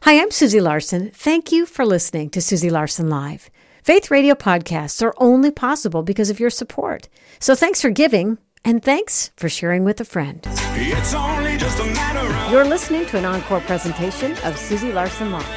Hi, I'm Susie Larson. Thank you for listening to Susie Larson Live. Faith Radio podcasts are only possible because of your support. So thanks for giving, and thanks for sharing with a friend. It's only just a matter of... You're listening to an encore presentation of Susie Larson Live.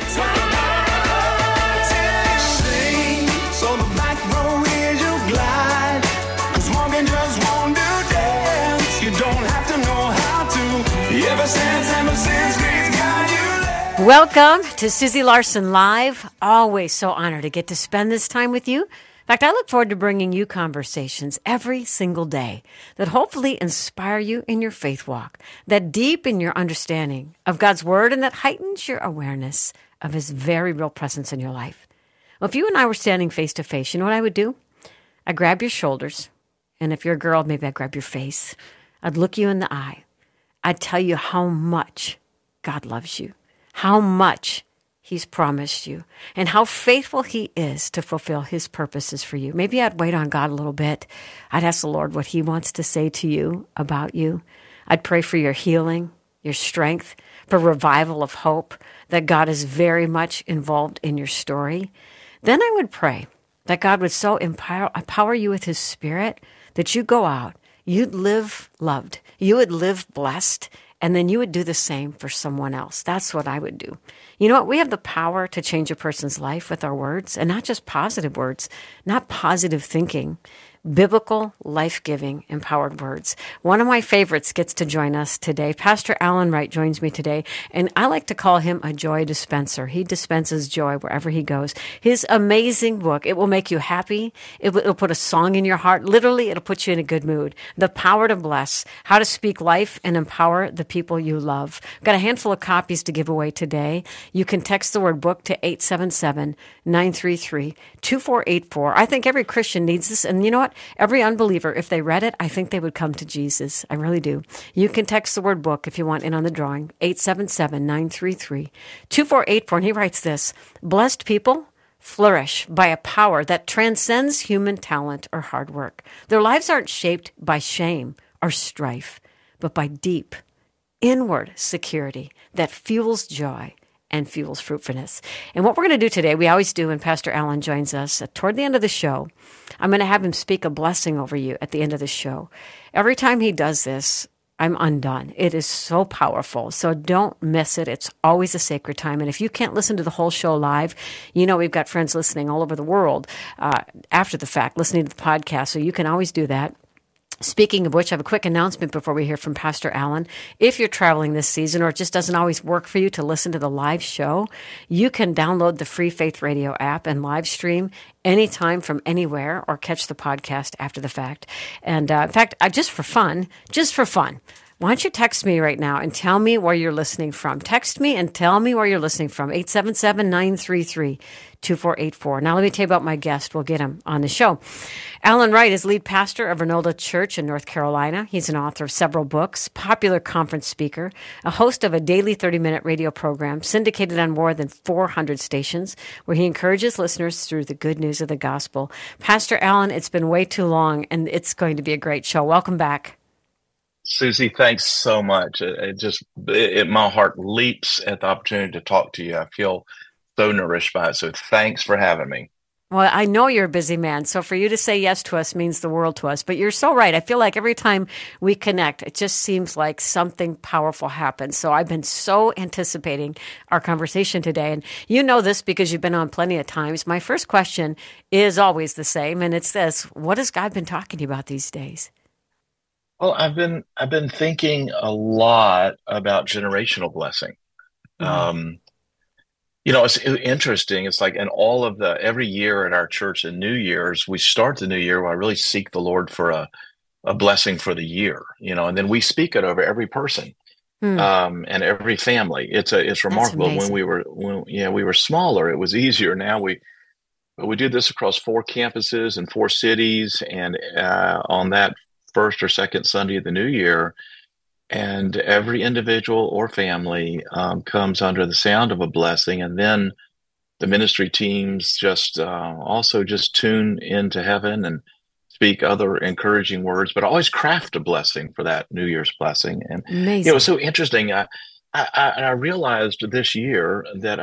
Sing, so the back row is your glide. 'Cause walking just won't do dance. You don't have to know how to. Ever since grace got you there. Welcome to Susie Larson Live. Always so honored to get to spend this time with you. In fact, I look forward to bringing you conversations every single day that hopefully inspire you in your faith walk, that deepen your understanding of God's Word, and that heightens your awareness of His very real presence in your life. Well, if you and I were standing face to face, you know what I would do? I'd grab your shoulders, and if you're a girl, maybe I'd grab your face. I'd look you in the eye. I'd tell you how much God loves you, how much He's promised you, and how faithful He is to fulfill His purposes for you. Maybe I'd wait on God a little bit. I'd ask the Lord what He wants to say to you about you. I'd pray for your healing, your strength, for revival of hope, that God is very much involved in your story. Then I would pray that God would so empower you with His Spirit that you go out, you'd live loved, you would live blessed, and then you would do the same for someone else. That's what I would do. You know what? We have the power to change a person's life with our words, and not just positive words, not positive thinking, biblical, life-giving, empowered words. One of my favorites gets to join us today. Pastor Alan Wright joins me today, and I like to call him a joy dispenser. He dispenses joy wherever he goes. His amazing book, it will make you happy. It'll put a song in your heart. Literally, it'll put you in a good mood. The Power to Bless, How to Speak Life and Empower the People You Love. I've got a handful of copies to give away today. You can text the word book to 877-933-2484. I think every Christian needs this, and you know what? Every unbeliever, if they read it, I think they would come to Jesus. I really do. You can text the word book if you want in on the drawing, 877-933-2484. And he writes this: blessed people flourish by a power that transcends human talent or hard work. Their lives aren't shaped by shame or strife, but by deep, inward security that fuels joy and fuels fruitfulness. And what we're going to do today, we always do when Pastor Alan joins us toward the end of the show, I'm going to have him speak a blessing over you at the end of the show. Every time he does this, I'm undone. It is so powerful. So don't miss it. It's always a sacred time. And if you can't listen to the whole show live, you know we've got friends listening all over the world after the fact, listening to the podcast. So you can always do that. Speaking of which, I have a quick announcement before we hear from Pastor Alan. If you're traveling this season or it just doesn't always work for you to listen to the live show, you can download the free Faith Radio app and live stream anytime from anywhere or catch the podcast after the fact. And in fact, just for fun, why don't you text me right now and tell me where you're listening from? Text me and tell me where you're listening from, 877-933-2484. Now, let me tell you about my guest. We'll get him on the show. Alan Wright is lead pastor of Renolda Church in North Carolina. He's an author of several books, popular conference speaker, a host of a daily 30-minute radio program syndicated on more than 400 stations, where he encourages listeners through the good news of the gospel. Pastor Alan, it's been way too long, and it's going to be a great show. Welcome back. Susie, thanks so much. My heart leaps at the opportunity to talk to you. I feel so nourished by it. So thanks for having me. Well, I know you're a busy man, so for you to say yes to us means the world to us. But you're so right. I feel like every time we connect, it just seems like something powerful happens. So I've been so anticipating our conversation today. And you know this because you've been on plenty of times. My first question is always the same, and it's this: what has God been talking to you about these days? Well, I've been thinking a lot about generational blessing. Mm-hmm. It's interesting. It's like in all of every year at our church in New Year's, we start the new year where I really seek the Lord for a blessing for the year, and then we speak it over every person and every family. It's remarkable. When we were smaller, it was easier. Now we do this across 4 campuses and 4 cities, and on that first or second Sunday of the new year, and every individual or family comes under the sound of a blessing. And then the ministry teams just tune into heaven and speak other encouraging words, but always craft a blessing for that New Year's blessing. And amazing. It was so interesting. I realized this year that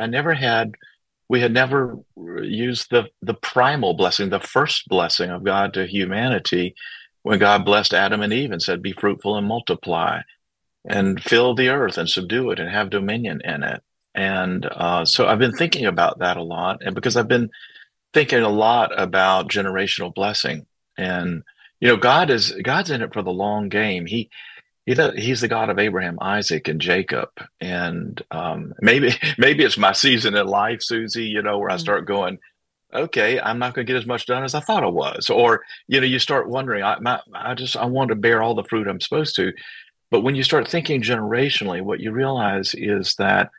we had never used the primal blessing, the first blessing of God to humanity, when God blessed Adam and Eve and said, "Be fruitful and multiply, and fill the earth and subdue it and have dominion in it." And so I've been thinking about that a lot, and because I've been thinking a lot about generational blessing, and God's in it for the long game. He's the God of Abraham, Isaac, and Jacob. And maybe it's my season in life, Susie, where I Mm. start going, okay, I'm not going to get as much done as I thought I was. Or, you start wondering, I want to bear all the fruit I'm supposed to. But when you start thinking generationally, what you realize is that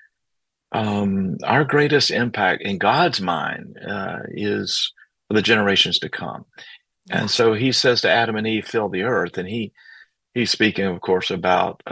our greatest impact in God's mind is for the generations to come. Yeah. And so he says to Adam and Eve, fill the earth. And he's speaking, of course, about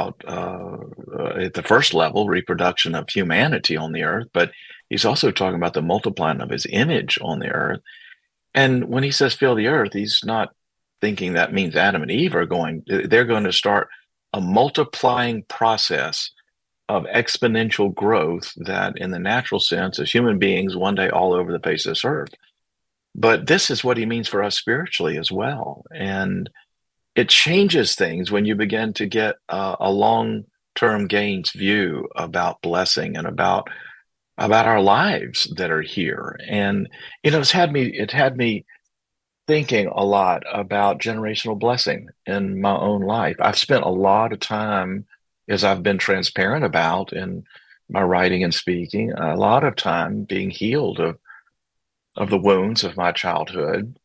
at the first level, reproduction of humanity on the earth, but he's also talking about the multiplying of his image on the earth. And when he says fill the earth, he's not thinking that means Adam and Eve they're going to start a multiplying process of exponential growth that, in the natural sense, as human beings, one day all over the face of this earth. But this is what he means for us spiritually as well. And it changes things when you begin to get a long-term gains view about blessing and about our lives that are here. And it had me thinking a lot about generational blessing in my own life. I've spent a lot of time, as I've been transparent about in my writing and speaking, a lot of time being healed of the wounds of my childhood.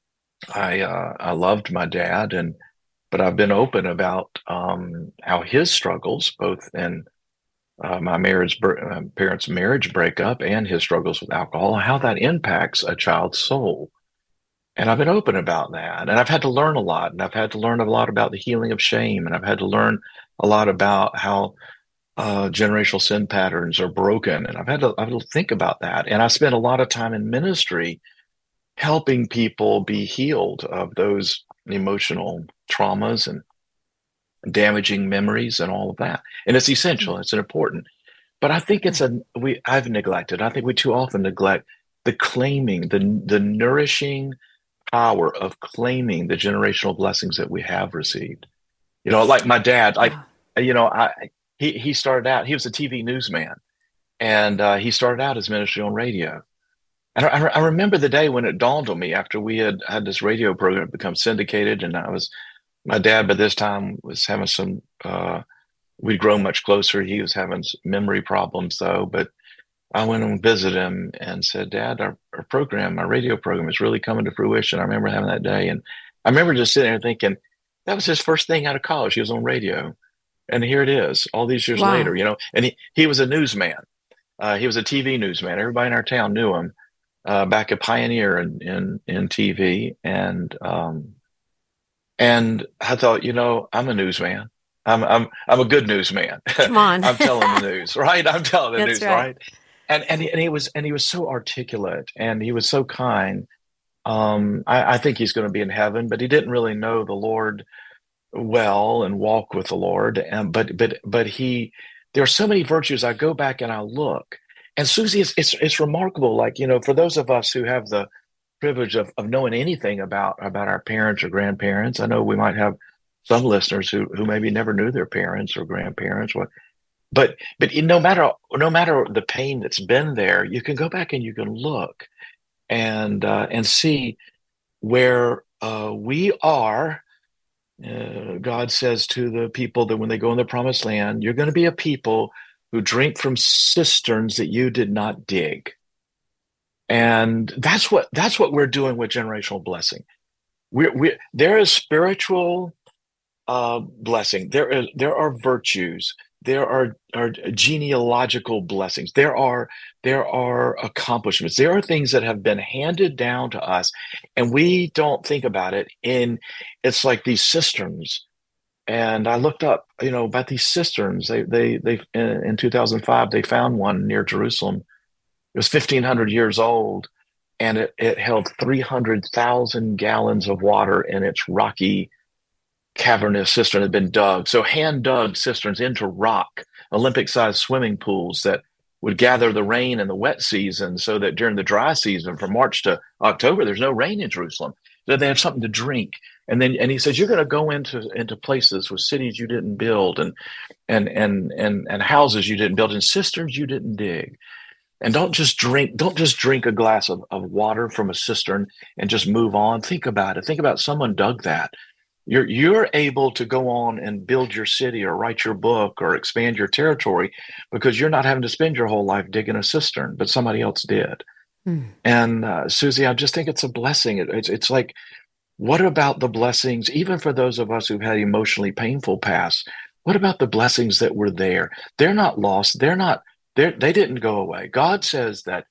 I loved my dad, but I've been open about how his struggles, both in my parents' marriage breakup and his struggles with alcohol, how that impacts a child's soul. And I've been open about that. And I've had to learn a lot. And I've had to learn a lot about the healing of shame. And I've had to learn a lot about how generational sin patterns are broken. And I've had to think about that. And I spent a lot of time in ministry helping people be healed of those emotional traumas and damaging memories and all of that. And it's essential. It's important. But I think I've neglected. I think we too often neglect the claiming, the nourishing power of claiming the generational blessings that we have received. Like my dad, he started out, he was a TV newsman, and he started out his ministry on radio. And I remember the day when it dawned on me after we had this radio program become syndicated, and my dad by this time was having we'd grown much closer. He was having memory problems though, but I went and visited him and said, "Dad, our radio program is really coming to fruition." I remember having that day. And I remember just sitting there thinking, that was his first thing out of college. He was on radio. And here it is all these years later, and he was a newsman. He was a TV newsman. Everybody in our town knew him, back a pioneer in TV. And I thought, I'm a newsman. I'm a good newsman. Come on. I'm telling the news, right? I'm telling the That's news, right? And he was so articulate, and he was so kind. I think he's going to be in heaven, but he didn't really know the Lord well and walk with the Lord. But there are so many virtues. I go back and I look, and Susie, it's remarkable. Like, for those of us who have the privilege of knowing anything about our parents or grandparents, I know we might have some listeners who maybe never knew their parents or grandparents. But no matter the pain that's been there, you can go back and you can look and see where we are. God says to the people that when they go in the promised land, you're going to be a people who drink from cisterns that you did not dig. And that's what we're doing with generational blessing. There is spiritual blessing. There are virtues. There are genealogical blessings. There are accomplishments. There are things that have been handed down to us, and we don't think about it. It's like these cisterns. And I looked up, about these cisterns. They in 2005 they found one near Jerusalem. It was 1,500 years old, and it held 300,000 gallons of water in its rocky, cavernous cistern. Had been dug, so hand dug cisterns into rock Olympic-sized swimming pools that would gather the rain in the wet season so that during the dry season from March to October, there's no rain in Jerusalem. So they have something to drink. And he says, you're going to go into places with cities you didn't build and houses you didn't build and cisterns you didn't dig. And don't just drink a glass of water from a cistern and just move on. Think about it. Think about someone dug that. You're able to go on and build your city or write your book or expand your territory because you're not having to spend your whole life digging a cistern, but somebody else did. And Susie, I just think it's a blessing. It's like, what about the blessings, even for those of us who've had emotionally painful pasts? What about the blessings that were there? They're not lost. They didn't go away. God says that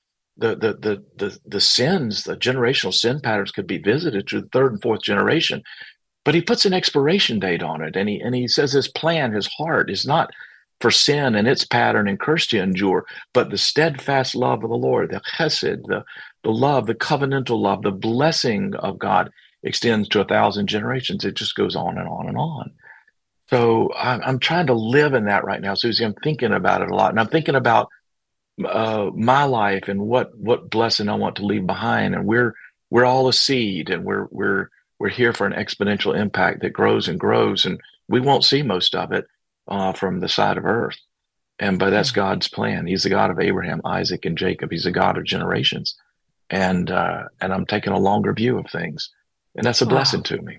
the sins, the generational sin patterns could be visited to the third and fourth generation, but he puts an expiration date on it. And he says his plan, his heart is not for sin and its pattern and curse to endure, but the steadfast love of the Lord, the chesed, the love, the covenantal love, the blessing of God extends to 1,000 generations. It just goes on and on and on. So I'm trying to live in that right now, Susie. I'm thinking about it a lot, and I'm thinking about my life and what blessing I want to leave behind. And we're all a seed, and we're here for an exponential impact that grows and grows, and we won't see most of it from the side of earth. But that's God's plan. He's the God of Abraham, Isaac, and Jacob. He's the God of generations, and I'm taking a longer view of things, and that's a blessing to me.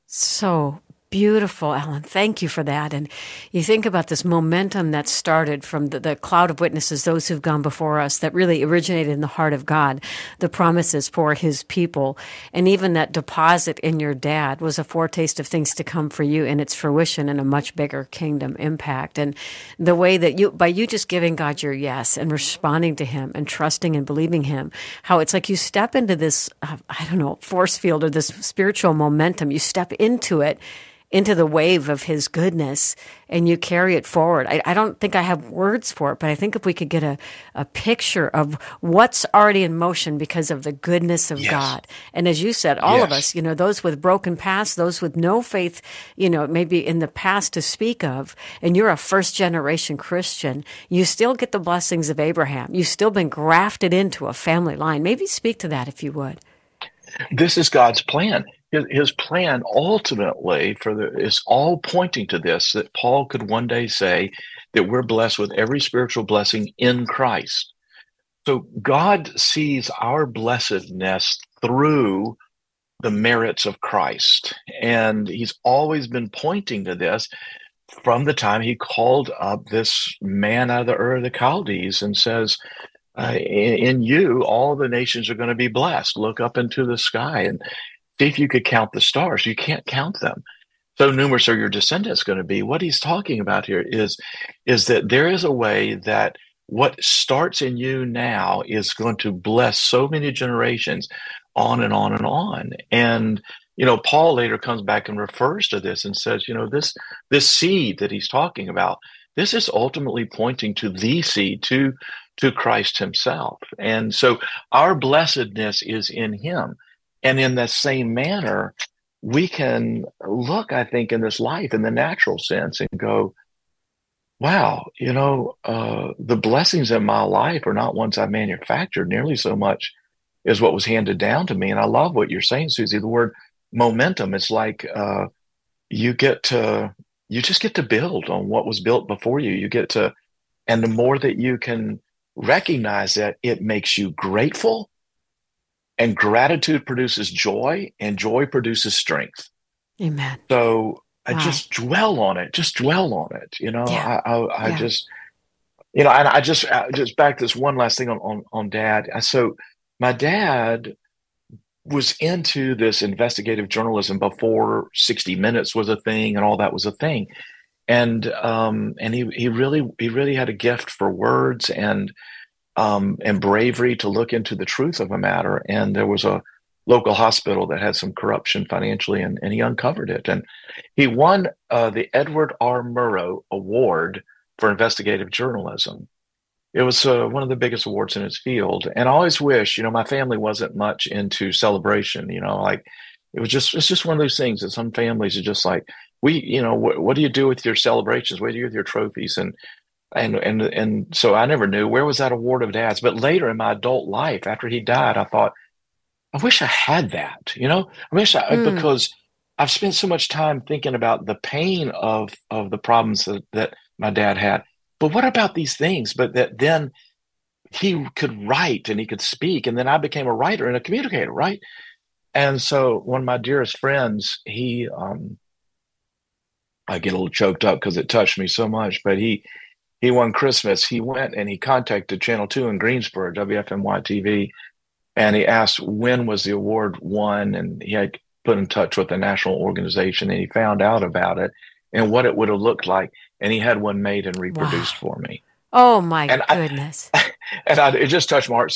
So beautiful, Alan. Thank you for that. And you think about this momentum that started from the cloud of witnesses, those who've gone before us, that really originated in the heart of God, the promises for his people. And even that deposit in your dad was a foretaste of things to come for you in its fruition and a much bigger kingdom impact. And the way that by you just giving God your yes and responding to him and trusting and believing him, how it's like you step into this, force field or this spiritual momentum. You step into it, into the wave of his goodness, and you carry it forward. I don't think I have words for it, but I think if we could get a picture of what's already in motion because of the goodness of God. And as you said, all of us, those with broken past, those with no faith, maybe in the past to speak of, and you're a first generation Christian, you still get the blessings of Abraham. You've still been grafted into a family line. Maybe speak to that if you would. This is God's plan. His plan ultimately is all pointing to this, that Paul could one day say that we're blessed with every spiritual blessing in Christ. So God sees our blessedness through the merits of Christ. And he's always been pointing to this from the time he called up this man out of the Ur of the Chaldees and says, in you, all the nations are going to be blessed. Look up into the sky and see if you could count the stars. You can't count them. So numerous are your descendants going to be. What he's talking about here is that there is a way that what starts in you now is going to bless so many generations on and on and on. And, Paul later comes back and refers to this and says, this seed that he's talking about, this is ultimately pointing to the seed, to Christ himself. And so our blessedness is in him. And in that same manner, we can look, I think, in this life in the natural sense and go, wow, the blessings in my life are not ones I manufactured nearly so much as what was handed down to me. And I love what you're saying, Susie, the word momentum. It's like you just get to build on what was built before you. And the more that you can recognize that, it makes you grateful. And gratitude produces joy, and joy produces strength. Amen. So I just dwell on it. Just dwell on it. I just back this one last thing on Dad. So my dad was into this investigative journalism before 60 Minutes was a thing and all that was a thing. And he really had a gift for words and bravery to look into the truth of a matter. And there was a local hospital that had some corruption financially, and he uncovered it. And he won the Edward R. Murrow Award for investigative journalism. It was one of the biggest awards in its field. And I always wish, my family wasn't much into celebration, it's just one of those things that some families are just like, what do you do with your celebrations? What do you do with your trophies? And And so I never knew where was that award of dad's. But later in my adult life, after he died, I thought, I wish I had that. I wish Mm, because I've spent so much time thinking about the pain of the problems that my dad had. But what about these things? But that then he could write and he could speak, and then I became a writer and a communicator, right? And so one of my dearest friends, I get a little choked up because it touched me so much, but he won Christmas. He went and he contacted Channel 2 in Greensboro, WFMY TV, and he asked when was the award won, and he had put in touch with the national organization, and he found out about it and what it would have looked like, and he had one made and wow. reproduced for me. Oh my And goodness. it just touched my heart.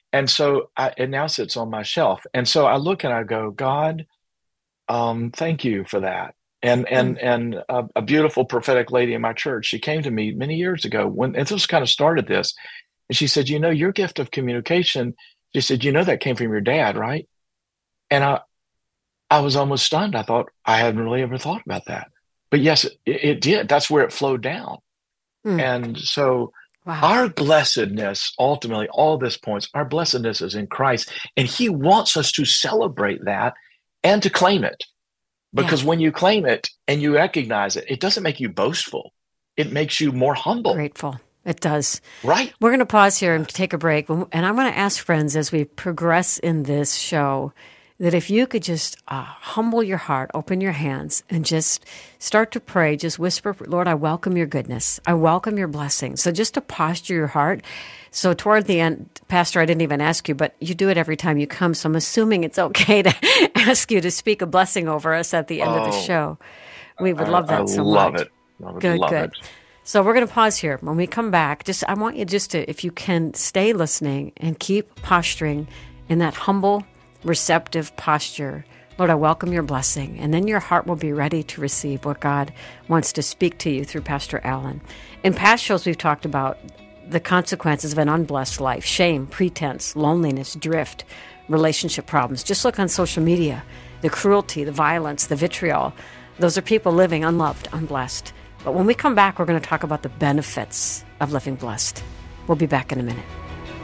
It now sits on my shelf. And so I look and I go, God, thank you for that. Mm, And a beautiful prophetic lady in my church, she came to me many years ago and this kind of started this. And she said, your gift of communication, she said, that came from your dad, right? And I was almost stunned. I thought I hadn't really ever thought about that. But yes, it did. That's where it flowed down. mm, And so wow. our blessedness, ultimately, all this points, our blessedness is in Christ. And he wants us to celebrate that and to claim it. Yeah. Because when you claim it and you recognize it, it doesn't make you boastful. It makes you more humble, Grateful. It does. right? We're going to pause here and take a break. And I want to ask friends as we progress in this show that if you could just humble your heart, open your hands, and just start to pray, just whisper, Lord, I welcome your goodness. I welcome your blessing. So just to posture your heart. So toward the end, Pastor, I didn't even ask you, but you do it every time you come. So I'm assuming it's okay to ask you to speak a blessing over us at the end of the Oh, show. We would love I that so love much. it. I would Good, love good. it. So we're going to pause here. When we come back, I want you just to, if you can, stay listening and keep posturing in that humble, receptive posture. Lord, I welcome your blessing. And then your heart will be ready to receive what God wants to speak to you through Pastor Allen. In past shows, we've talked about the consequences of an unblessed life: shame, pretense, loneliness, drift, relationship problems. Just look on social media, the cruelty, the violence, the vitriol. Those are people living unloved, unblessed. But when we come back, we're going to talk about the benefits of living blessed. We'll be back in a minute.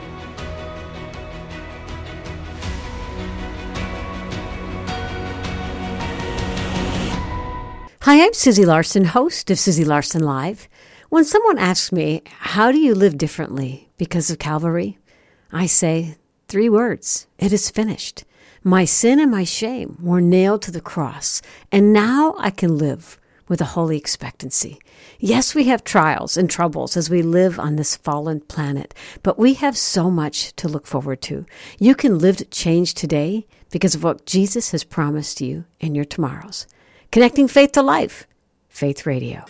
Hi, I'm Susie Larson, host of Susie Larson Live. When someone asks me, how do you live differently because of Calvary? I say 3 words: it is finished. My sin and my shame were nailed to the cross, and now I can live with a holy expectancy. Yes, we have trials and troubles as we live on this fallen planet, but we have so much to look forward to. You can live to change today because of what Jesus has promised you in your tomorrows. Connecting faith to life. Faith Radio.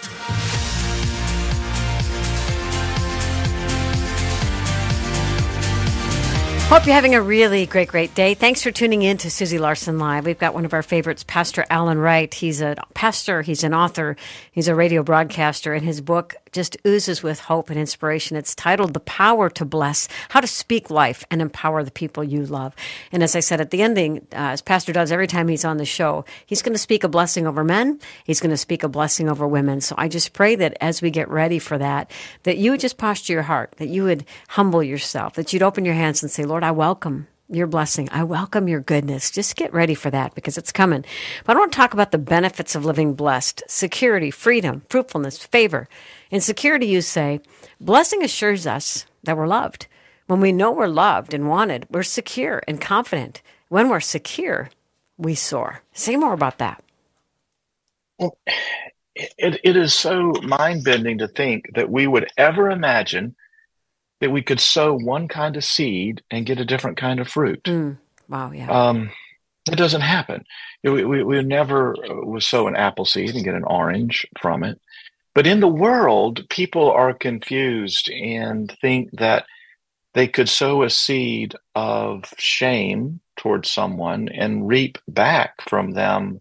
Hope you're having a really great day. Thanks for tuning in to Susie Larson Live. We've got one of our favorites, Pastor Allen Wright. He's a pastor, he's an author, he's a radio broadcaster, and his book just oozes with hope and inspiration. It's titled The Power to Bless, How to Speak Life and Empower the People You Love. And as I said at the ending, as Pastor does every time he's on the show, he's going to speak a blessing over men, he's going to speak a blessing over women. So I just pray that as we get ready for that, that you would just posture your heart, that you would humble yourself, that you'd open your hands and say, Lord, I welcome your blessing. I welcome your goodness. Just get ready for that because it's coming. But I want to talk about the benefits of living blessed: security, freedom, fruitfulness, favor. In security, you say, blessing assures us that we're loved. When we know we're loved and wanted, we're secure and confident. When we're secure, we soar. Say more about that. Well, it is so mind-bending to think that we would ever imagine that we could sow one kind of seed and get a different kind of fruit. Wow, yeah. It doesn't happen. We never would sow an apple seed and get an orange from it. But in the world, people are confused and think that they could sow a seed of shame towards someone and reap back from them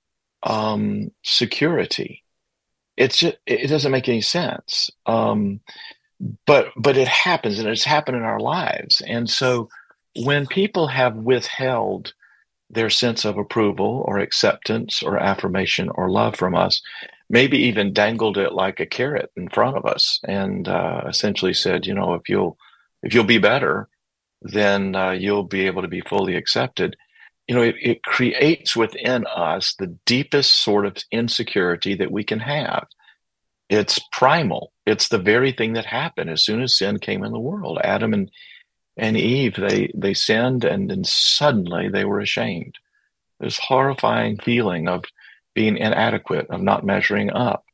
security. It doesn't make any sense. But it happens, and it's happened in our lives. And so when people have withheld their sense of approval or acceptance or affirmation or love from us, maybe even dangled it like a carrot in front of us, and essentially said, if you'll be better, then you'll be able to be fully accepted. It creates within us the deepest sort of insecurity that we can have. It's primal. It's the very thing that happened as soon as sin came in the world. Adam and Eve, they sinned, and then suddenly they were ashamed. This horrifying feeling of being inadequate, of not measuring up.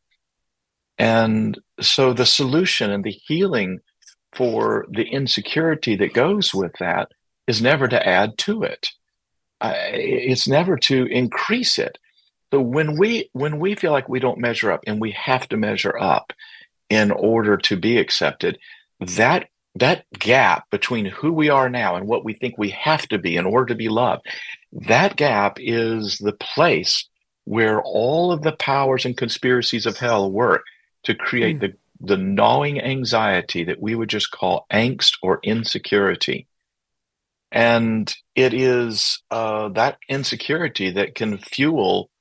And so the solution and the healing for the insecurity that goes with that is never to add to it. It's never to increase it. So when we feel like we don't measure up and we have to measure up in order to be accepted, that gap between who we are now and what we think we have to be in order to be loved, that gap is the place where all of the powers and conspiracies of hell work to create the gnawing anxiety that we would just call angst or insecurity. And it is that insecurity that can fuel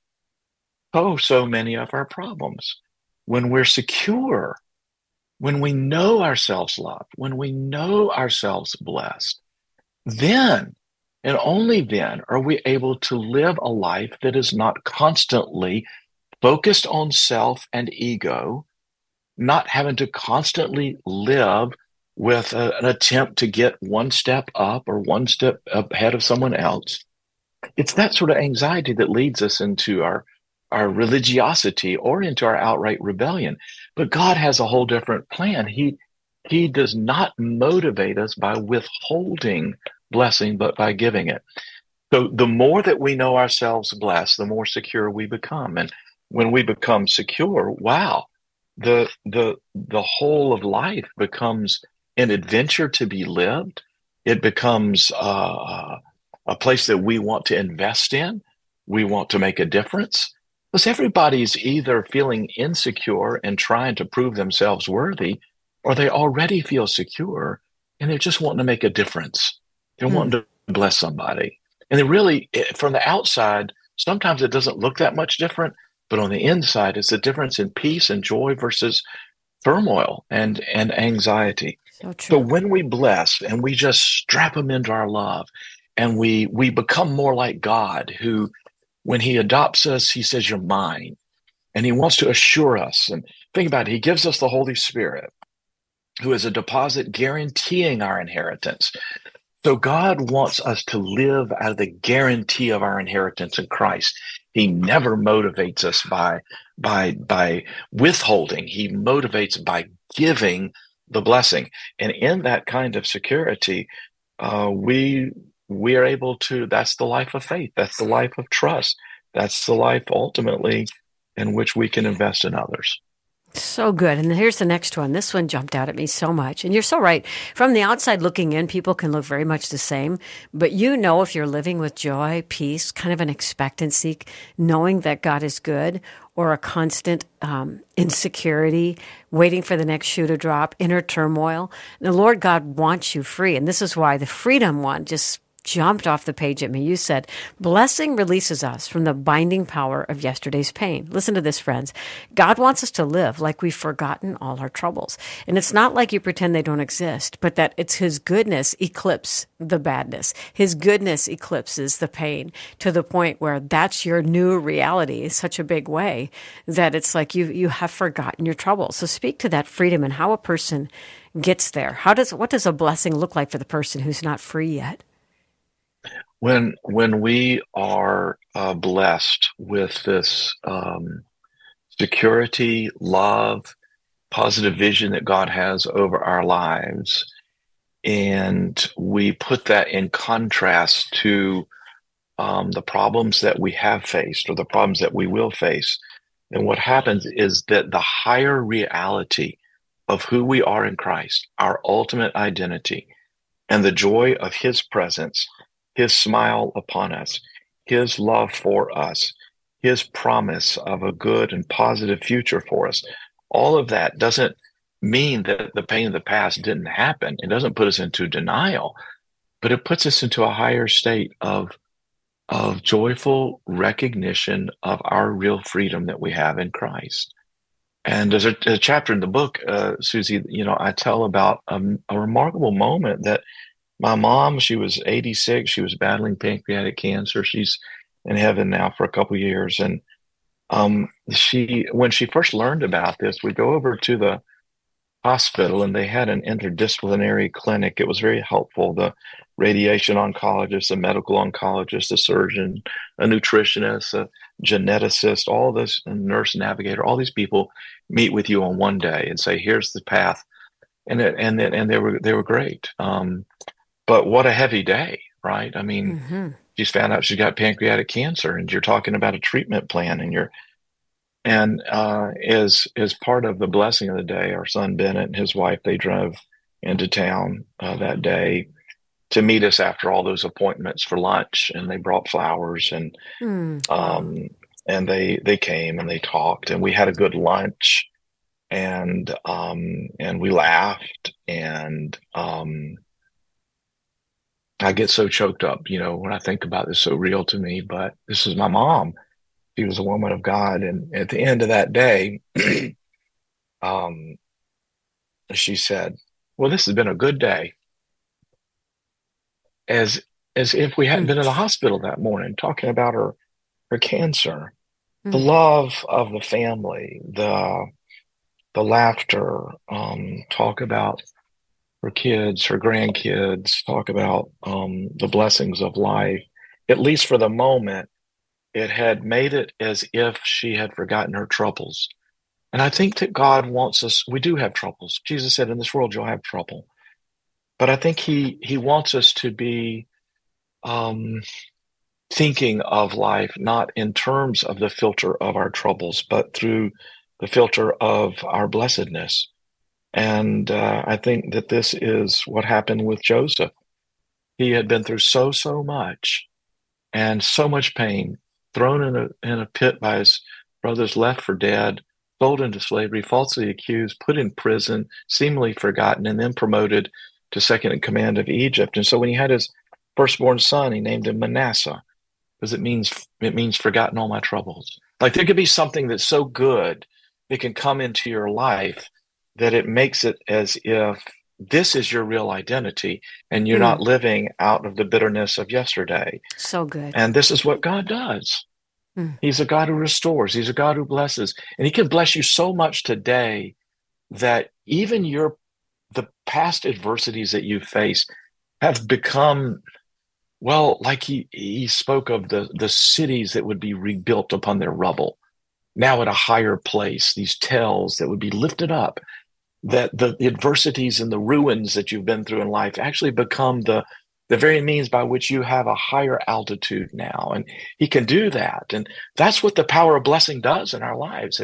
so many of our problems. When we're secure, when we know ourselves loved, when we know ourselves blessed, then and only then are we able to live a life that is not constantly focused on self and ego, not having to constantly live with an attempt to get one step up or one step ahead of someone else. It's that sort of anxiety that leads us into our religiosity or into our outright rebellion. But God has a whole different plan. He does not motivate us by withholding blessing, but by giving it. So the more that we know ourselves blessed, the more secure we become. And when we become secure, wow, the whole of life becomes an adventure to be lived. It becomes a place that we want to invest in. We want to make a difference. Because everybody's either feeling insecure and trying to prove themselves worthy, or they already feel secure and they're just wanting to make a difference. They're wanting to bless somebody. And they really, from the outside, sometimes it doesn't look that much different, but on the inside, it's the difference in peace and joy versus turmoil and anxiety. So true. So when we bless and we just strap them into our love, and we become more like God, who, when he adopts us, he says, you're mine. And he wants to assure us. And think about it, he gives us the Holy Spirit, who is a deposit guaranteeing our inheritance. So God wants us to live out of the guarantee of our inheritance in Christ. He never motivates us by withholding. He motivates by giving the blessing. And in that kind of security, we are able to, that's the life of faith. That's the life of trust. That's the life ultimately in which we can invest in others. So good. And here's the next one. This one jumped out at me so much. And you're so right. From the outside looking in, people can look very much the same. But if you're living with joy, peace, kind of an expectancy, knowing that God is good, or a constant insecurity, waiting for the next shoe to drop, inner turmoil, the Lord God wants you free. And this is why the freedom one just jumped off the page at me. You said, blessing releases us from the binding power of yesterday's pain. Listen to this, friends. God wants us to live like we've forgotten all our troubles. And it's not like you pretend they don't exist, but that it's his goodness eclipses the badness. His goodness eclipses the pain to the point where that's your new reality in such a big way that it's like you have forgotten your troubles. So speak to that freedom and how a person gets there. What does a blessing look like for the person who's not free yet? When we are blessed with this security, love, positive vision that God has over our lives, and we put that in contrast to the problems that we have faced or the problems that we will face, then what happens is that the higher reality of who we are in Christ, our ultimate identity, and the joy of his presence, his smile upon us, his love for us, his promise of a good and positive future for us. All of that doesn't mean that the pain of the past didn't happen. It doesn't put us into denial, but it puts us into a higher state of of joyful recognition of our real freedom that we have in Christ. And there's a chapter in the book, Susie, I tell about a remarkable moment that my mom, she was 86, she was battling pancreatic cancer. She's in heaven now for a couple of years. And when she first learned about this, we go over to the hospital and they had an interdisciplinary clinic. It was very helpful. The radiation oncologist, a medical oncologist, a surgeon, a nutritionist, a geneticist, all this, a nurse navigator, all these people meet with you on one day and say, here's the path. And they were great. But what a heavy day, right? I mean, she's found out she's got pancreatic cancer and you're talking about a treatment plan and as part of the blessing of the day, our son Bennett and his wife, they drove into town that day to meet us after all those appointments for lunch, and they brought flowers and they came and they talked and we had a good lunch and we laughed and I get so choked up, when I think about this, so real to me, but this is my mom. She was a woman of God. And at the end of that day, she said, well, this has been a good day. As if we hadn't been in the hospital that morning, talking about her cancer, the love of the family, the laughter, talk about her kids, her grandkids, talk about the blessings of life. At least for the moment, it had made it as if she had forgotten her troubles. And I think that God wants us, we do have troubles. Jesus said, in this world, you'll have trouble. But I think he wants us to be thinking of life not in terms of the filter of our troubles, but through the filter of our blessedness. And I think that this is what happened with Joseph. He had been through so much and so much pain, thrown in a pit by his brothers, left for dead, sold into slavery, falsely accused, put in prison, seemingly forgotten, and then promoted to second in command of Egypt. And so when he had his firstborn son, he named him Manasseh, because it means forgotten all my troubles. Like there could be something that's so good that can come into your life that it makes it as if this is your real identity and you're not living out of the bitterness of yesterday. So good. And this is what God does. He's a God who restores. He's a God who blesses. And he can bless you so much today that even the past adversities that you face have become, well, like he spoke of the cities that would be rebuilt upon their rubble. Now at a higher place, these tells that would be lifted up, that the adversities and the ruins that you've been through in life actually become the very means by which you have a higher altitude now. And he can do that. And that's what the power of blessing does in our lives.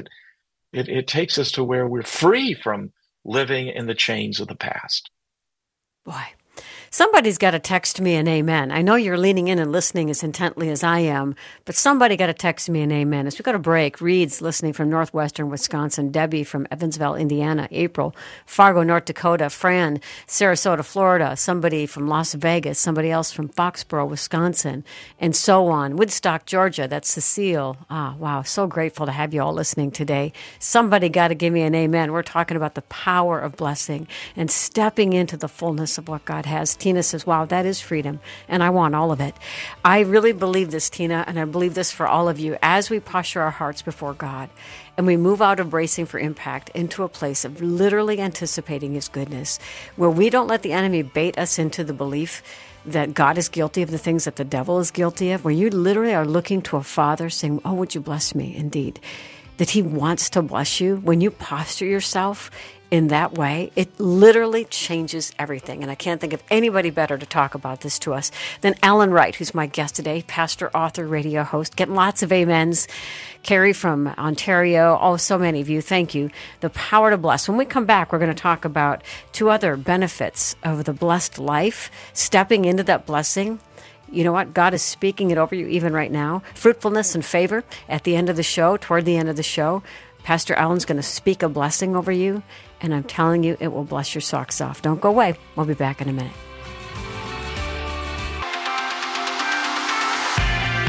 It takes us to where we're free from living in the chains of the past. Boy. Somebody's got to text me an amen. I know you're leaning in and listening as intently as I am, but somebody got to text me an amen. As we go to break, Reed's listening from northwestern Wisconsin, Debbie from Evansville, Indiana, April, Fargo, North Dakota, Fran, Sarasota, Florida, somebody from Las Vegas, somebody else from Foxborough, Wisconsin, and so on. Woodstock, Georgia, that's Cecile. Wow, so grateful to have you all listening today. Somebody got to give me an amen. We're talking about the power of blessing and stepping into the fullness of what God has. Tina says, wow, that is freedom, and I want all of it. I really believe this, Tina, and I believe this for all of you. As we posture our hearts before God and we move out of bracing for impact into a place of literally anticipating his goodness, where we don't let the enemy bait us into the belief that God is guilty of the things that the devil is guilty of, where you literally are looking to a father saying, oh, would you bless me indeed? That he wants to bless you. When you posture yourself in that way, it literally changes everything. And I can't think of anybody better to talk about this to us than Alan Wright, who's my guest today, pastor, author, radio host, getting lots of amens. Carrie from Ontario, oh, so many of you, thank you. The power to bless. When we come back, we're going to talk about two other benefits of the blessed life, stepping into that blessing. You know what? God is speaking it over you even right now. Fruitfulness and favor at the end of the show, toward the end of the show. Pastor Alan's going to speak a blessing over you, and I'm telling you, it will bless your socks off. Don't go away. We'll be back in a minute.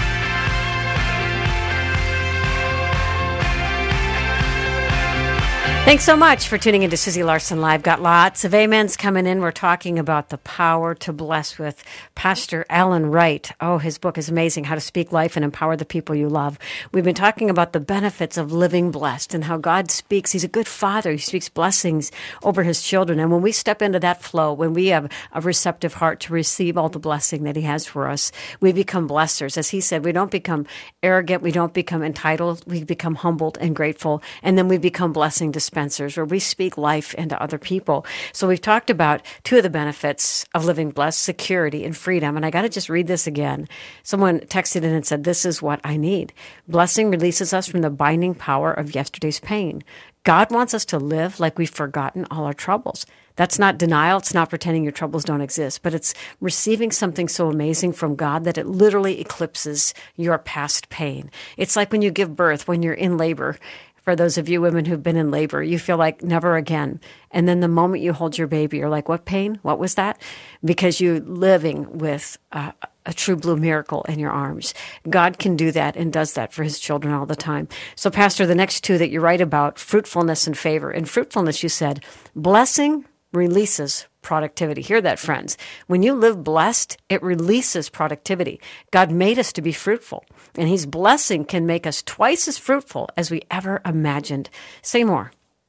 Thanks so much for tuning into Susie Larson Live. Got lots of amens coming in. We're talking about the power to bless with Pastor Alan Wright. Oh, his book is amazing, How to Speak Life and Empower the People You Love. We've been talking about the benefits of living blessed and how God speaks. He's a good father. He speaks blessings over his children. And when we step into that flow, when we have a receptive heart to receive all the blessing that he has for us, we become blessers. As he said, we don't become arrogant. We don't become entitled. We become humbled and grateful. And then we become blessing dispensers, where we speak life into other people. So we've talked about two of the benefits of living blessed, security and freedom. And I got to just read this again. Someone texted in and said, this is what I need. Blessing releases us from the binding power of yesterday's pain. God wants us to live like we've forgotten all our troubles. That's not denial. It's not pretending your troubles don't exist, but it's receiving something so amazing from God that it literally eclipses your past pain. It's like when you give birth, when you're in labor. For those of you women who've been in labor, you feel like never again. And then the moment you hold your baby, you're like, what pain? What was that? Because you're living with a true blue miracle in your arms. God can do that and does that for his children all the time. So, Pastor, the next two that you write about, fruitfulness and favor. In fruitfulness, you said, blessing releases productivity. Hear that, friends. When you live blessed, it releases productivity. God made us to be fruitful, and his blessing can make us twice as fruitful as we ever imagined. Say more.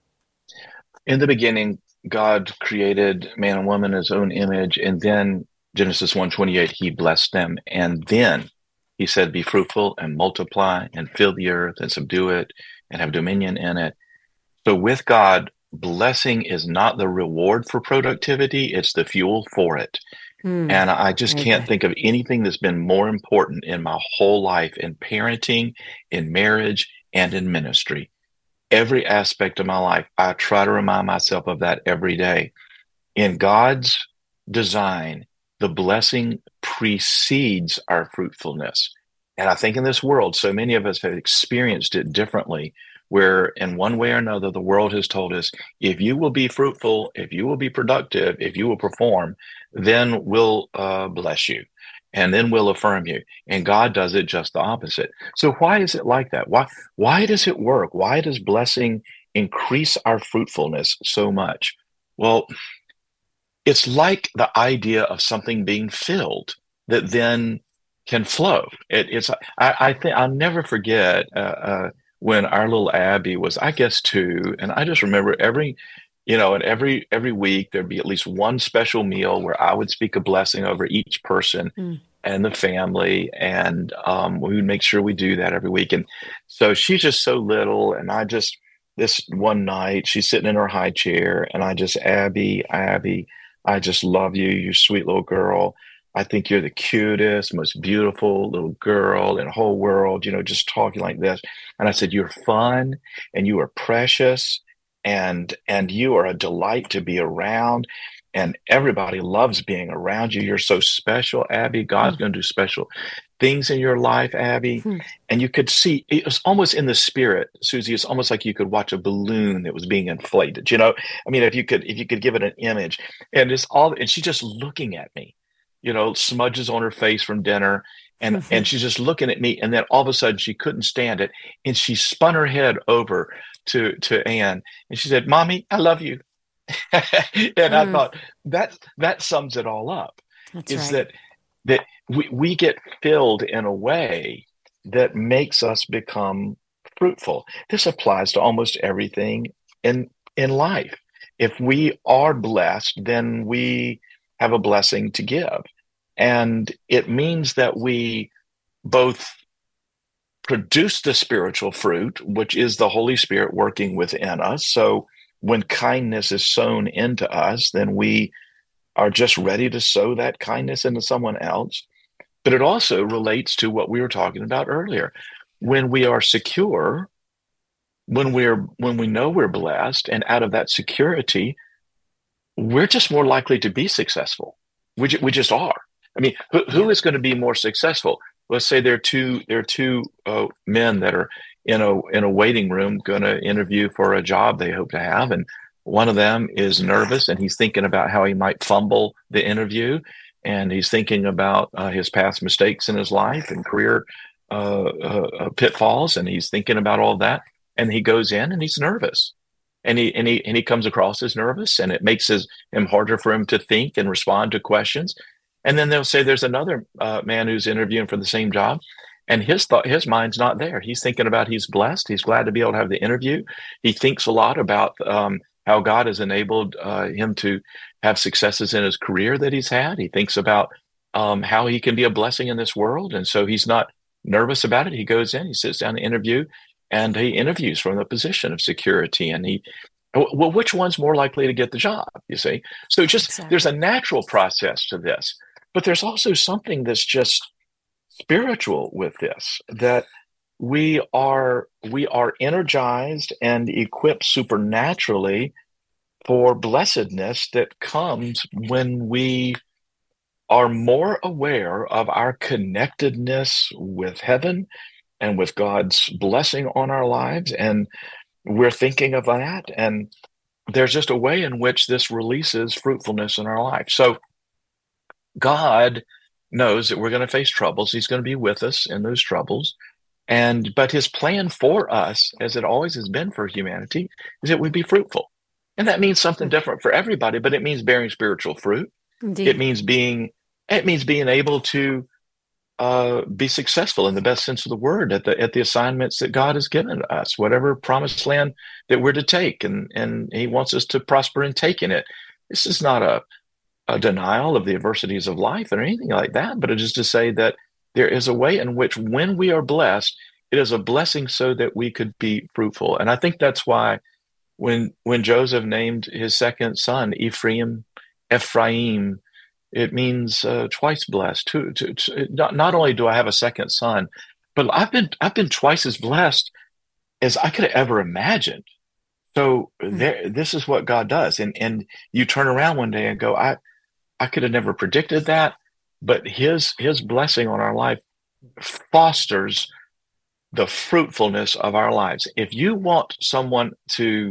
In the beginning, God created man and woman in his own image, and then Genesis 1:28, he blessed them. And then he said, be fruitful and multiply and fill the earth and subdue it and have dominion in it. So with God, blessing is not the reward for productivity, it's the fuel for it. And I just can't think of anything that's been more important in my whole life, in parenting, in marriage, and in ministry. Every aspect of my life, I try to remind myself of that every day. In God's design, the blessing precedes our fruitfulness. And I think in this world, so many of us have experienced it differently, where in one way or another, the world has told us, if you will be fruitful, if you will be productive, if you will perform, then we'll bless you, and then we'll affirm you. And God does it just the opposite. So why is it like that? Why does it work? Why does blessing increase our fruitfulness so much? Well, it's like the idea of something being filled that then can flow. I think I'll never forget when our little Abby was, I guess, 2, and I just remember every week there'd be at least one special meal where I would speak a blessing over each person and the family, and we would make sure we do that every week. And so she's just so little, and this one night she's sitting in her high chair, and Abby, I just love you, you sweet little girl. I think you're the cutest, most beautiful little girl in the whole world, just talking like this. And I said, you're fun and you are precious and you are a delight to be around. And everybody loves being around you. You're so special, Abby. God's going to do special things in your life, Abby. And you could see, it was almost in the spirit, Susie. It's almost like you could watch a balloon that was being inflated. I mean, if you could give it an image, and and she's just looking at me. Smudges on her face from dinner, and she's just looking at me, and then all of a sudden she couldn't stand it, and she spun her head over to Ann, and she said, "Mommy, I love you." And I thought that sums it all up. That's right. that we get filled in a way that makes us become fruitful. This applies to almost everything in life. If we are blessed, then we have a blessing to give. And it means that we both produce the spiritual fruit, which is the Holy Spirit working within us. So when kindness is sown into us, then we are just ready to sow that kindness into someone else. But it also relates to what we were talking about earlier. When we are secure, when we know we're blessed, and out of that security, we're just more likely to be successful. We just are. I mean, who is going to be more successful? Let's say there are two men that are in a waiting room going to interview for a job they hope to have, and one of them is nervous and he's thinking about how he might fumble the interview, and he's thinking about his past mistakes in his life and career pitfalls, and he's thinking about all that, and he goes in and he's nervous. and he comes across as nervous, and it makes him harder for him to think and respond to questions. And then they'll say there's another man who's interviewing for the same job, and his mind's not there. He's thinking about he's blessed. He's glad to be able to have the interview. He thinks a lot about how God has enabled him to have successes in his career that he's had. He thinks about how he can be a blessing in this world, and so he's not nervous about it. He goes in, he sits down to interview, and he interviews from a position of security. And well, which one's more likely to get the job? You see, so just Exactly. there's a natural process to this, but there's also something that's just spiritual with this, that we are energized and equipped supernaturally for blessedness that comes when we are more aware of our connectedness with heaven and with God's blessing on our lives. And we're thinking of that. And there's just a way in which this releases fruitfulness in our life. So God knows that we're going to face troubles. He's going to be with us in those troubles. But his plan for us, as it always has been for humanity, is that we be fruitful. And that means something different for everybody, but it means bearing spiritual fruit. Indeed. It means being able to be successful in the best sense of the word at the assignments that God has given us, whatever promised land that we're to take, and he wants us to prosper in taking it. This is not a denial of the adversities of life or anything like that, but it is to say that there is a way in which when we are blessed, it is a blessing so that we could be fruitful. And I think that's why when Joseph named his second son Ephraim, it means twice blessed. Not only do I have a second son, but I've been twice as blessed as I could have ever imagined. So this is what God does, and you turn around one day and go, I could have never predicted that, but His blessing on our life fosters the fruitfulness of our lives. If you want someone to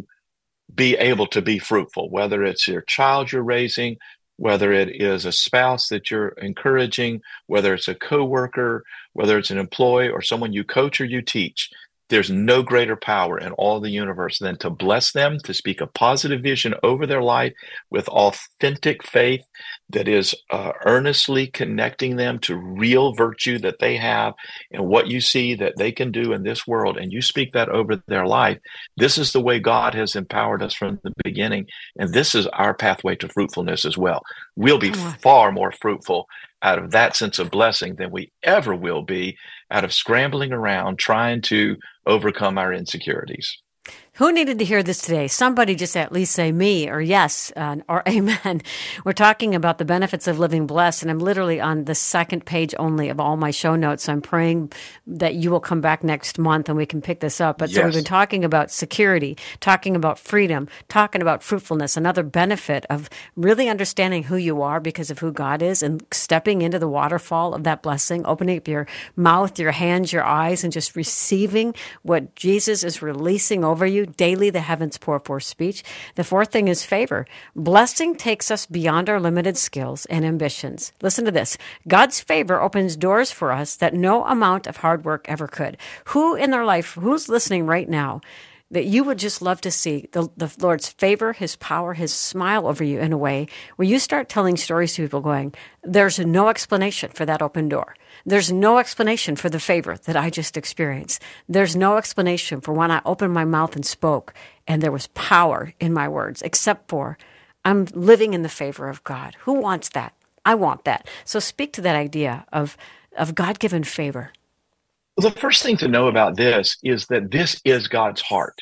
be able to be fruitful, whether it's your child you're raising, whether it is a spouse that you're encouraging, whether it's a coworker, whether it's an employee or someone you coach or you teach, there's no greater power in all the universe than to bless them, to speak a positive vision over their life with authentic faith that is earnestly connecting them to real virtue that they have and what you see that they can do in this world. And you speak that over their life. This is the way God has empowered us from the beginning. And this is our pathway to fruitfulness as well. We'll be far more fruitful out of that sense of blessing than we ever will be out of scrambling around trying to overcome our insecurities. Who needed to hear this today? Somebody just at least say me or yes or amen. We're talking about the benefits of living blessed, and I'm literally on the second page only of all my show notes. So I'm praying that you will come back next month and we can pick this up. But so we've been talking about security, talking about freedom, talking about fruitfulness, another benefit of really understanding who you are because of who God is and stepping into the waterfall of that blessing, opening up your mouth, your hands, your eyes, and just receiving what Jesus is releasing over you. Daily, the heavens pour forth speech. The fourth thing is favor. Blessing takes us beyond our limited skills and ambitions. Listen to this. God's favor opens doors for us that no amount of hard work ever could. Who in their life, who's listening right now, that you would just love to see the Lord's favor, His power, His smile over you in a way where you start telling stories to people going, there's no explanation for that open door. There's no explanation for the favor that I just experienced. There's no explanation for when I opened my mouth and spoke and there was power in my words, except for I'm living in the favor of God. Who wants that? I want that. So speak to that idea of God-given favor. Well, the first thing to know about this is that this is God's heart.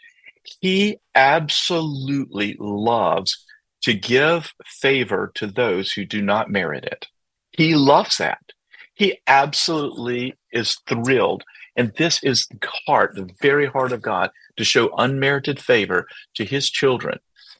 He absolutely loves to give favor to those who do not merit it. He loves that. He absolutely is thrilled. And this is the very heart of God, to show unmerited favor to His children.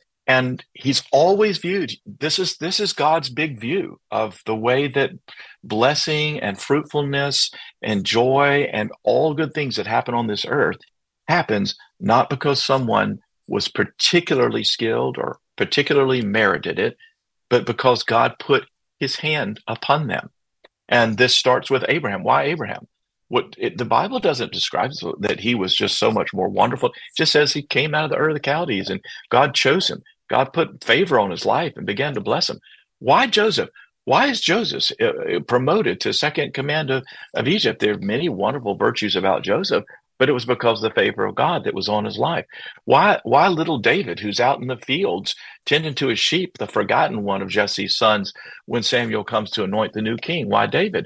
And He's always viewed, this is God's big view of the way that blessing and fruitfulness and joy and all good things that happen on this earth happens not because someone was particularly skilled or particularly merited it, but because God put His hand upon them. And this starts with Abraham. Why Abraham? The Bible doesn't describe that he was just so much more wonderful. It just says he came out of the Ur of the Chaldees and God chose him. God put favor on his life and began to bless him. Why Joseph? Why is Joseph promoted to second command of Egypt? There are many wonderful virtues about Joseph, but it was because of the favor of God that was on his life. Why little David, who's out in the fields tending to his sheep, the forgotten one of Jesse's sons, when Samuel comes to anoint the new king? Why David?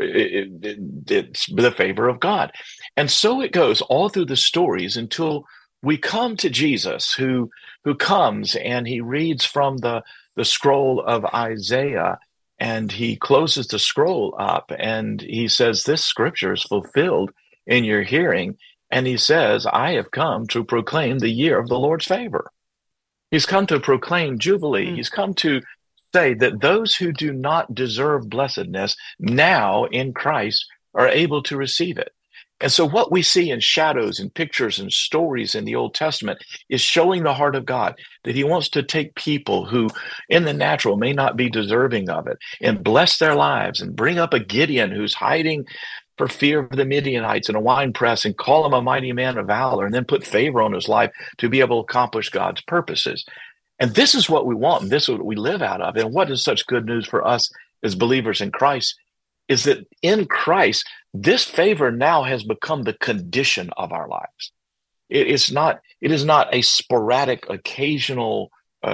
It's the favor of God. And so it goes all through the stories until we come to Jesus, who comes and he reads from the scroll of Isaiah, and he closes the scroll up and he says, this scripture is fulfilled in your hearing. And he says, I have come to proclaim the year of the Lord's favor. He's come to proclaim Jubilee. He's come to say that those who do not deserve blessedness now in Christ are able to receive it. And so what we see in shadows and pictures and stories in the Old Testament is showing the heart of God, that he wants to take people who in the natural may not be deserving of it and bless their lives and bring up a Gideon who's hiding for fear of the Midianites in a wine press and call him a mighty man of valor and then put favor on his life to be able to accomplish God's purposes. And this is what we want, and this is what we live out of. And what is such good news for us as believers in Christ is that in Christ, this favor now has become the condition of our lives. It is not a sporadic, occasional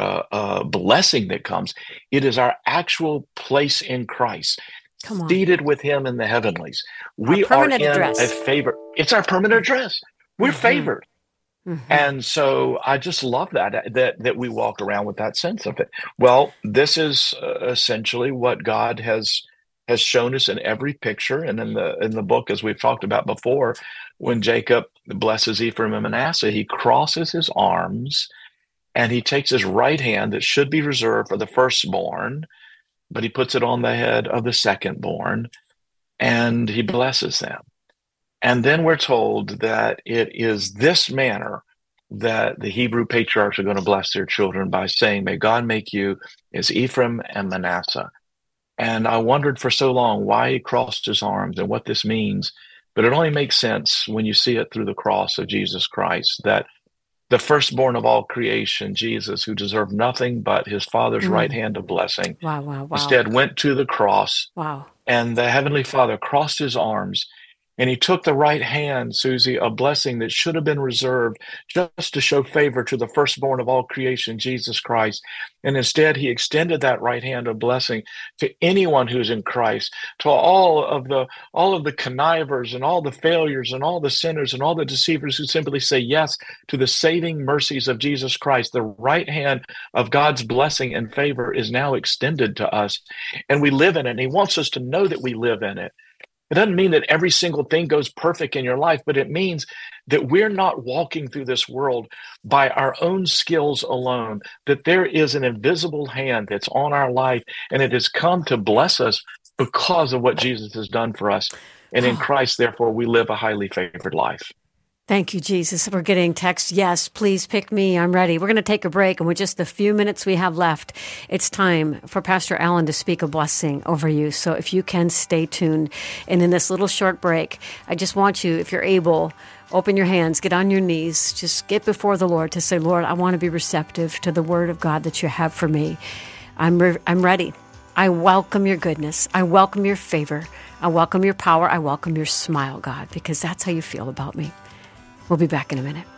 blessing that comes. It is our actual place in Christ, seated with him in the heavenlies. We are in a favor. It's our permanent address. We're favored. And so I just love that we walk around with that sense of it. Well, this is essentially what God has shown us in every picture and in the book, as we've talked about before. When Jacob blesses Ephraim and Manasseh, he crosses his arms and he takes his right hand that should be reserved for the firstborn, but he puts it on the head of the secondborn and he blesses them. And then we're told that it is this manner that the Hebrew patriarchs are going to bless their children by saying, may God make you as Ephraim and Manasseh. And I wondered for so long why he crossed his arms and what this means. But it only makes sense when you see it through the cross of Jesus Christ, that the firstborn of all creation, Jesus, who deserved nothing but his Father's right hand of blessing, instead went to the cross. And the Heavenly Father crossed his arms and he took the right hand, Susie, a blessing that should have been reserved just to show favor to the firstborn of all creation, Jesus Christ. And instead, he extended that right hand of blessing to anyone who's in Christ, to all of the connivers and all the failures and all the sinners and all the deceivers who simply say yes to the saving mercies of Jesus Christ. The right hand of God's blessing and favor is now extended to us, and we live in it. And he wants us to know that we live in it. It doesn't mean that every single thing goes perfect in your life, but it means that we're not walking through this world by our own skills alone, that there is an invisible hand that's on our life, and it has come to bless us because of what Jesus has done for us. And in Christ, therefore, we live a highly favored life. Thank you, Jesus. We're getting text, yes, please pick me. I'm ready. We're going to take a break, and with just the few minutes we have left, it's time for Pastor Allen to speak a blessing over you. So if you can, stay tuned. And in this little short break, I just want you, if you're able, open your hands, get on your knees, just get before the Lord to say, Lord, I want to be receptive to the word of God that you have for me. I'm ready. I welcome your goodness. I welcome your favor. I welcome your power. I welcome your smile, God, because that's how you feel about me. We'll be back in a minute.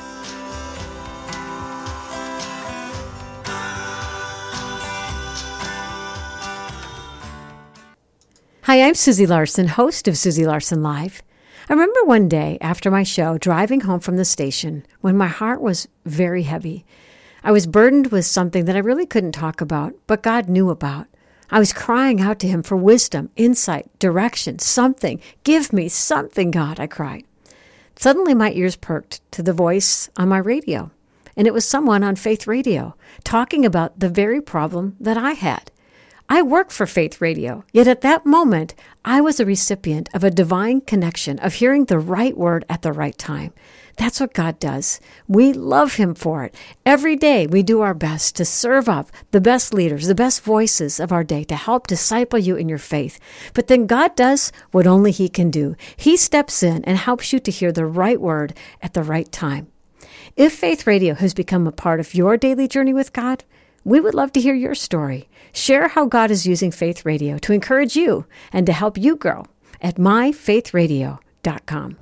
Hi, I'm Susie Larson, host of Susie Larson Live. I remember one day after my show, driving home from the station, when my heart was very heavy. I was burdened with something that I really couldn't talk about, but God knew about. I was crying out to him for wisdom, insight, direction, something. Give me something, God, I cried. Suddenly my ears perked to the voice on my radio, and it was someone on Faith Radio talking about the very problem that I had. I work for Faith Radio, yet at that moment, I was a recipient of a divine connection of hearing the right word at the right time. That's what God does. We love Him for it. Every day we do our best to serve up the best leaders, the best voices of our day to help disciple you in your faith. But then God does what only He can do. He steps in and helps you to hear the right word at the right time. If Faith Radio has become a part of your daily journey with God, we would love to hear your story. Share how God is using Faith Radio to encourage you and to help you grow at myfaithradio.com.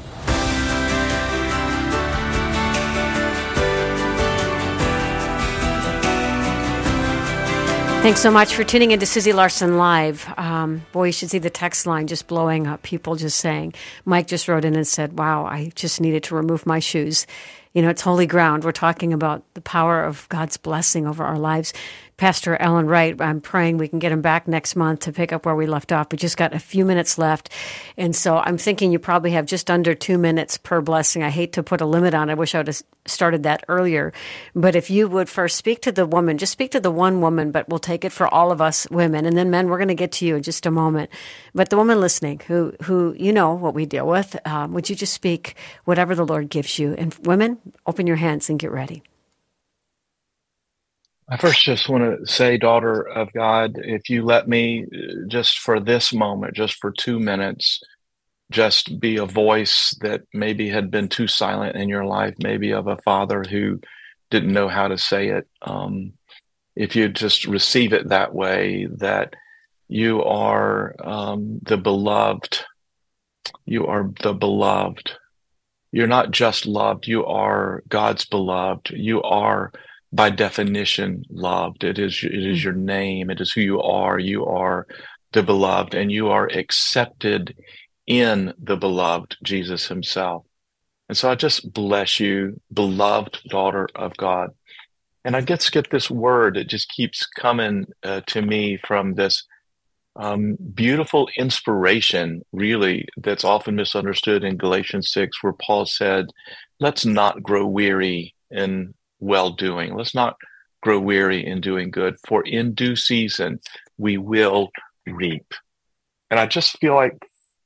Thanks so much for tuning into Susie Larson Live. Boy, you should see the text line just blowing up. People just saying, Mike just wrote in and said, wow, I just needed to remove my shoes. You know, it's holy ground. We're talking about the power of God's blessing over our lives. Pastor Ellen Wright, I'm praying we can get him back next month to pick up where we left off. We just got a few minutes left. And so I'm thinking you probably have just under 2 minutes per blessing. I hate to put a limit on it. I wish I would have started that earlier. But if you would first speak to the woman, just speak to the one woman, but we'll take it for all of us women. And then men, we're going to get to you in just a moment. But the woman listening who you know what we deal with, would you just speak whatever the Lord gives you? And women, open your hands and get ready. I first just want to say, daughter of God, if you let me just for this moment, just for 2 minutes, just be a voice that maybe had been too silent in your life, maybe of a father who didn't know how to say it. If you just receive it that way, that you are the beloved, you are the beloved. You're not just loved, you are God's beloved. You are by definition loved. It is your name. It is who you are. You are the beloved, and you are accepted in the beloved, Jesus Himself. And so I just bless you, beloved daughter of God. And I get this word. It just keeps coming to me from this beautiful inspiration, really, that's often misunderstood in Galatians 6, where Paul said, let's not grow weary in well-doing. Let's not grow weary in doing good, for in due season we will reap. And I just feel like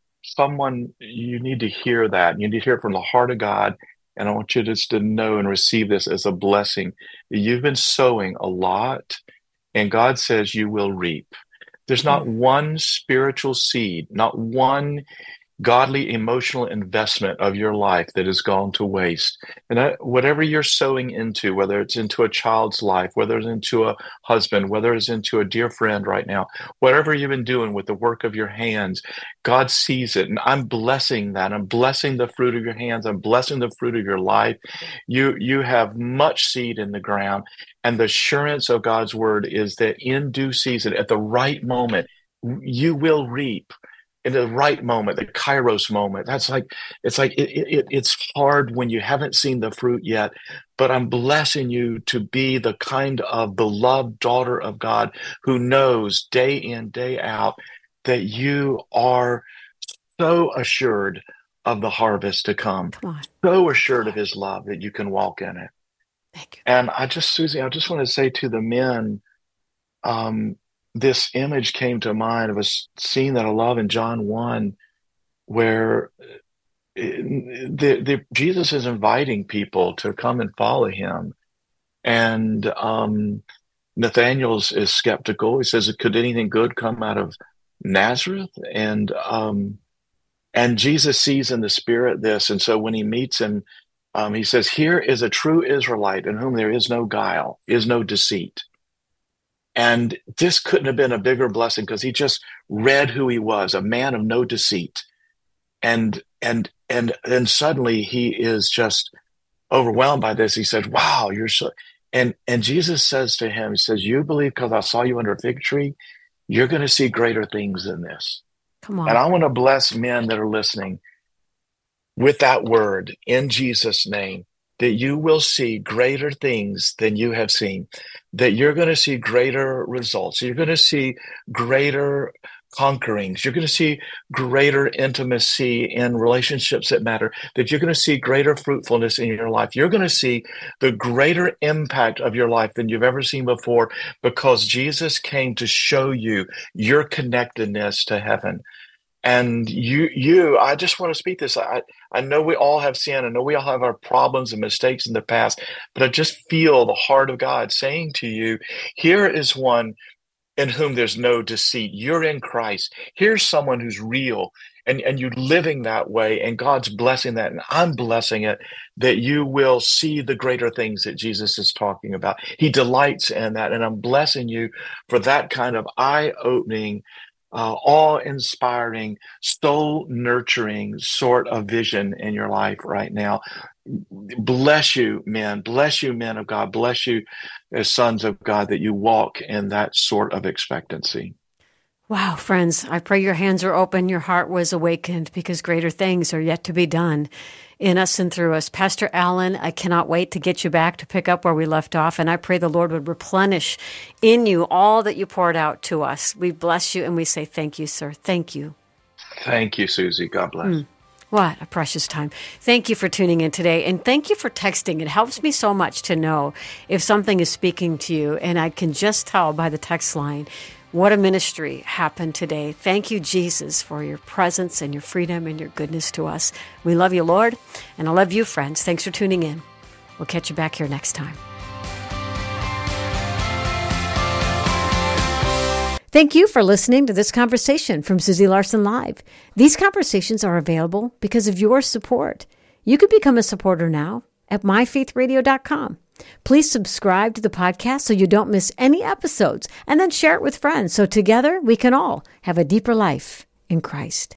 you need to hear that. You need to hear it from the heart of God. And I want you just to know and receive this as a blessing. You've been sowing a lot, and God says you will reap. There's not one spiritual seed, not one godly emotional investment of your life that has gone to waste. And whatever you're sowing into, whether it's into a child's life, whether it's into a husband, whether it's into a dear friend right now, whatever you've been doing with the work of your hands, God sees it. And I'm blessing that. I'm blessing the fruit of your hands. I'm blessing the fruit of your life. You have much seed in the ground. And the assurance of God's word is that in due season, at the right moment, you will reap. In the right moment, the Kairos moment. It's hard when you haven't seen the fruit yet, but I'm blessing you to be the kind of beloved daughter of God who knows day in, day out that you are so assured of the harvest to come. So assured of His love that you can walk in it. Thank you. And Susie, I just want to say to the men, this image came to mind of a scene that I love in John 1, where Jesus is inviting people to come and follow Him. And Nathanael is skeptical. He says, could anything good come out of Nazareth? And Jesus sees in the Spirit this. And so when He meets him, He says, here is a true Israelite in whom there is no guile, is no deceit. And this couldn't have been a bigger blessing, because he just read who he was, a man of no deceit. And then suddenly he is just overwhelmed by this. He said, wow, you're so, and Jesus says to him, He says, you believe because I saw you under a fig tree, you're going to see greater things than this. Come on. And I want to bless men that are listening with that word in Jesus' name, that you will see greater things than you have seen, that you're going to see greater results. You're going to see greater conquerings. You're going to see greater intimacy in relationships that matter, that you're going to see greater fruitfulness in your life. You're going to see the greater impact of your life than you've ever seen before, because Jesus came to show you your connectedness to heaven. And I just want to speak this. I know we all have sin. I know we all have our problems and mistakes in the past, but I just feel the heart of God saying to you, here is one in whom there's no deceit. You're in Christ. Here's someone who's real, and you're living that way, and God's blessing that, and I'm blessing it, that you will see the greater things that Jesus is talking about. He delights in that, and I'm blessing you for that kind of eye-opening, awe-inspiring, soul-nurturing sort of vision in your life right now. Bless you, men. Bless you, men of God. Bless you as sons of God, that you walk in that sort of expectancy. Wow, friends, I pray your hands are open, your heart was awakened, because greater things are yet to be done in us and through us. Pastor Allen, I cannot wait to get you back to pick up where we left off, and I pray the Lord would replenish in you all that you poured out to us. We bless you, and we say thank you, sir. Thank you. Thank you, Susie. God bless. What a precious time. Thank you for tuning in today, and thank you for texting. It helps me so much to know if something is speaking to you, and I can just tell by the text line what a ministry happened today. Thank you, Jesus, for your presence and your freedom and your goodness to us. We love you, Lord, and I love you, friends. Thanks for tuning in. We'll catch you back here next time. Thank you for listening to this conversation from Susie Larson Live. These conversations are available because of your support. You can become a supporter now at myfaithradio.com. Please subscribe to the podcast so you don't miss any episodes, and then share it with friends so together we can all have a deeper life in Christ.